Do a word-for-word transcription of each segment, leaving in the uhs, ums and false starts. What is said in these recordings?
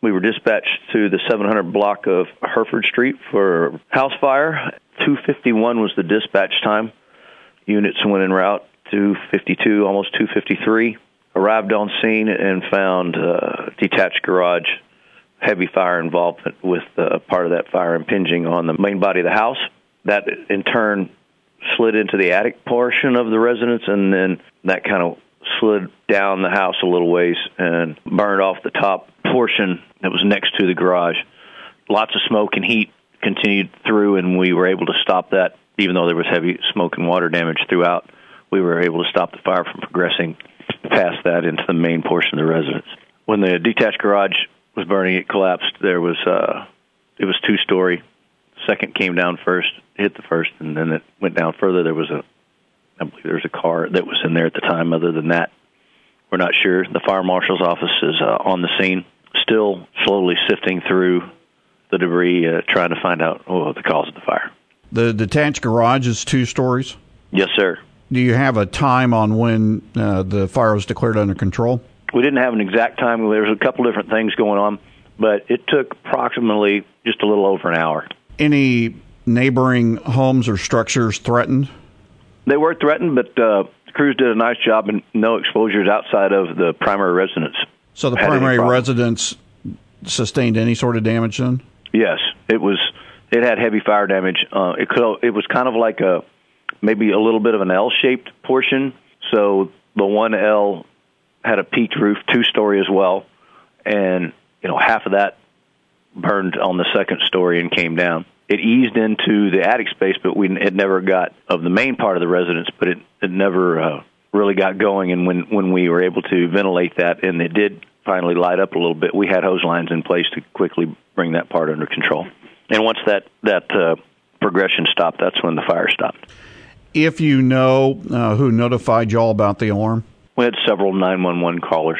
We were dispatched to the seven hundred block of Hereford Street for house fire. two fifty-one was the dispatch time. Units went en route. two fifty-two, almost two fifty-three. Arrived on scene and found uh, detached garage, heavy fire involvement with uh, part of that fire impinging on the main body of the house. That, in turn, slid into the attic portion of the residence, and then that kind of slid down the house a little ways and burned off the top portion that was next to the garage. Lots of smoke and heat continued through, and we were able to stop that. Even though there was heavy smoke and water damage throughout, we were able to stop the fire from progressing past that into the main portion of the residence. When the detached garage was burning, it collapsed. There was uh, it was two-story. Second came down first, hit the first, and then it went down further. There was a, I believe there was a car that was in there at the time. Other than that, we're not sure. The fire marshal's office is uh, on the scene, still slowly sifting through the debris, uh, trying to find out oh, the cause of the fire. The detached garage is two stories? Yes, sir. Do you have a time on when uh, the fire was declared under control? We didn't have an exact time. There was a couple different things going on, but it took approximately just a little over an hour. Any neighboring homes or structures threatened? They were threatened, but uh, the crews did a nice job, and no exposures outside of the primary residence. So the primary residence sustained any sort of damage then? Yes, it was. It had heavy fire damage. Uh, it could. It was kind of like a maybe a little bit of an L-shaped portion. So the one L had a peaked roof, two-story as well, and you know half of that burned on the second story and came down. It eased into the attic space, but we it never got of the main part of the residence, but it, it never uh, really got going. And when, when we were able to ventilate that, and it did finally light up a little bit, we had hose lines in place to quickly bring that part under control. And once that, that uh, progression stopped, that's when the fire stopped. If you know uh, who notified you all about the alarm? We had several nine one one callers.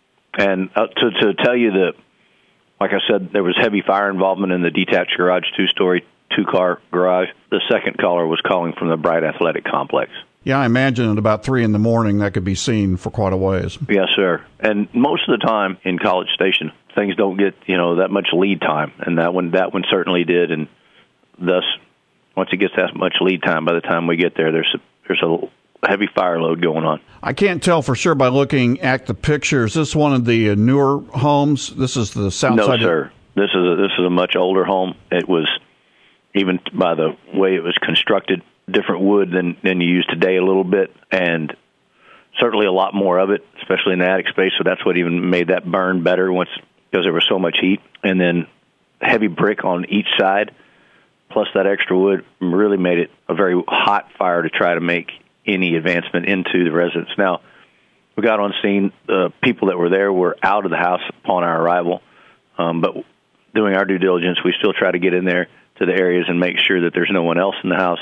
And uh, to, to tell you that, like I said, there was heavy fire involvement in the detached garage, two-story, two-car garage. The second caller was calling from the Bright Athletic Complex. Yeah, I imagine at about three in the morning that could be seen for quite a ways. Yes, sir. And most of the time in College Station, things don't get, you know, that much lead time. And that one, that one certainly did. And thus, once it gets that much lead time, by the time we get there, there's a, there's a heavy fire load going on. I can't tell for sure by looking at the pictures. Is this one of the newer homes? This is the south no, side? No, sir. This is a, this is a much older home. It was, even by the way it was constructed, different wood than, than you use today a little bit, and certainly a lot more of it, especially in the attic space. So that's what even made that burn better once, because there was so much heat. And then heavy brick on each side, plus that extra wood, really made it a very hot fire to try to make any advancement into the residence. Now, we got on scene. The people that were there were out of the house upon our arrival, um, but doing our due diligence, we still try to get in there to the areas and make sure that there's no one else in the house.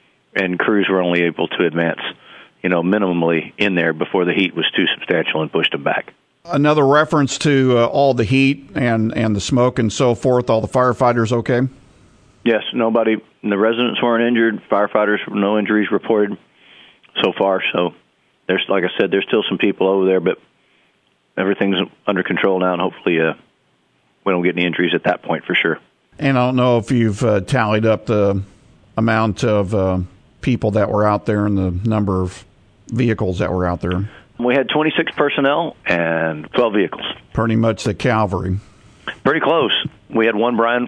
And crews were only able to advance, you know, minimally in there before the heat was too substantial and pushed them back. Another reference to uh, all the heat and, and the smoke and so forth, all the firefighters okay? Yes, nobody, the residents weren't injured. Firefighters, no injuries reported so far. So there's, like I said, there's still some people over there, but everything's under control now, and hopefully uh, we don't get any injuries at that point for sure. And I don't know if you've uh, tallied up the amount of uh, people that were out there and the number of vehicles that were out there. We had twenty-six personnel and twelve vehicles. Pretty much the cavalry. Pretty close. We had one Brian,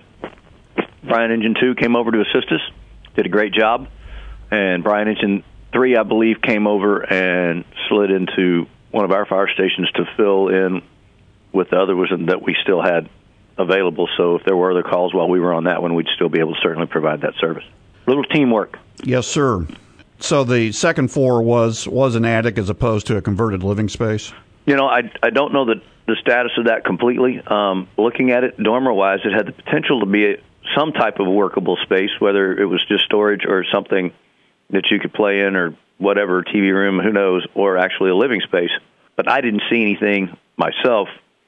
Brian Engine two came over to assist us, did a great job, and Brian Engine three, I believe, came over and slid into one of our fire stations to fill in with the other ones that we still had available. So if there were other calls while we were on that one, we'd still be able to certainly provide that service. Little teamwork. Yes, sir. So the second floor was was an attic as opposed to a converted living space? You know, I, I don't know the, the status of that completely. Um, looking at it, dormer-wise, it had the potential to be a, some type of workable space, whether it was just storage or something that you could play in or whatever, T V room, who knows, or actually a living space. But I didn't see anything myself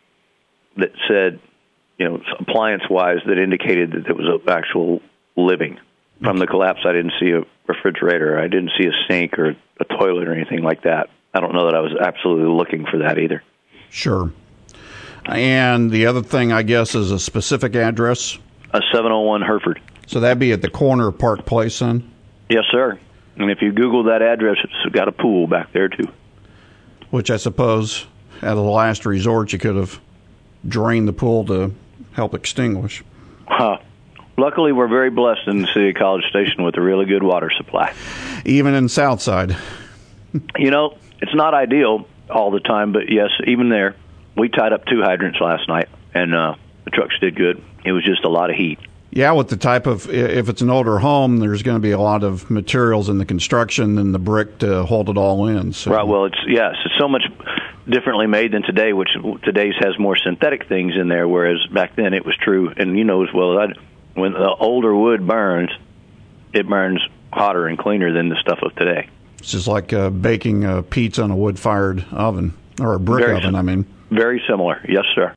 that said, you know, appliance-wise, that indicated that it was an actual living. From the collapse, I didn't see a refrigerator. I didn't see a sink or a toilet or anything like that. I don't know that I was absolutely looking for that either. Sure. And the other thing, I guess, is a specific address? A seven oh one Hereford. So that'd be at the corner of Park Place, then? Yes, sir. And if you Google that address, it's got a pool back there, too. Which I suppose, at a last resort, you could have drained the pool to help extinguish. Huh. Luckily, we're very blessed in the city of College Station with a really good water supply. Even in Southside. You know, it's not ideal all the time, but yes, even there, we tied up two hydrants last night, and uh, the trucks did good. It was just a lot of heat. Yeah, with the type of, if it's an older home, there's going to be a lot of materials in the construction and the brick to hold it all in. So. Right, well, it's, yes, it's so much differently made than today, which today's has more synthetic things in there, whereas back then it was true. And you know as well, I'd, when the older wood burns, it burns hotter and cleaner than the stuff of today. It's just like uh, baking a pizza in a wood-fired oven, or a brick very oven, sim- I mean. Very similar, yes, sir.